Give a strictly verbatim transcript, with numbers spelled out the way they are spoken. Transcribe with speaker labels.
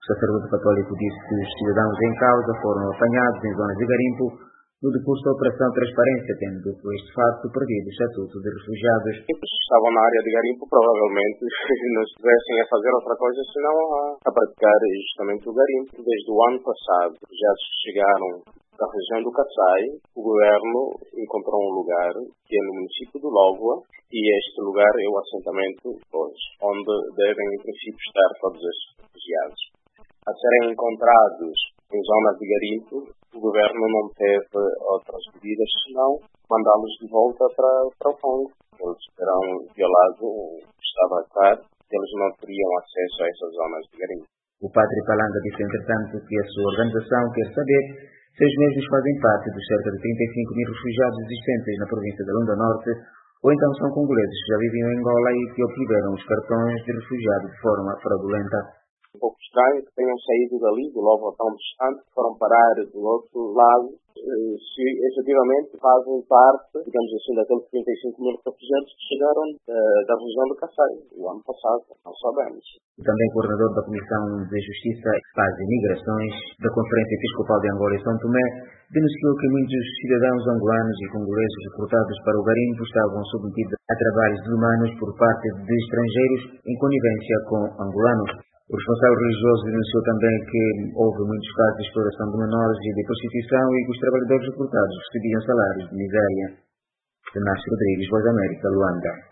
Speaker 1: O sacerdote católico disse que os cidadãos em causa foram apanhados em zonas de garimpo no decurso da Operação Transparência, tendo por este facto perdido o estatuto de refugiados.
Speaker 2: Estavam na área de garimpo, provavelmente não estivessem a fazer outra coisa senão a, a praticar justamente o garimpo. Desde o ano passado, já chegaram da região do Kassai, o governo encontrou um lugar que é no município do Lógoa, e este lugar é o assentamento hoje, onde devem, em princípio, estar todos estes refugiados. A serem encontrados em zonas de garimpo, o governo não teve outras medidas senão mandá-los de volta para, para o Congo. Eles terão violado o Estado a claro, eles não teriam acesso a essas zonas de garimpo.
Speaker 1: O padre Palanga disse, entretanto, que a sua organização quer saber se os mesmos fazem parte dos cerca de trinta e cinco mil refugiados existentes na província de Lunda Norte, ou então são congoleses que já viviam em Angola e que obtiveram os cartões de refugiado de forma fraudulenta.
Speaker 2: Um pouco estranho que tenham saído dali, do logo tão distante, foram parar do outro lado, se efetivamente fazem parte, digamos assim, daqueles trinta e cinco mil refugiados que chegaram da, da região do Kassai, o ano passado, não sabemos.
Speaker 1: Também coordenador da Comissão de Justiça, Paz e Migrações da Conferência Episcopal de Angola e São Tomé, denunciou que muitos cidadãos angolanos e congoleses recrutados para o garimpo estavam submetidos a trabalhos desumanos por parte de estrangeiros em conivência com angolanos. O responsável religioso denunciou também que houve muitos casos de exploração de menores e de prostituição e que os trabalhadores recrutados recebiam salários de miséria. Renato Rodrigues, Voz da América, Luanda.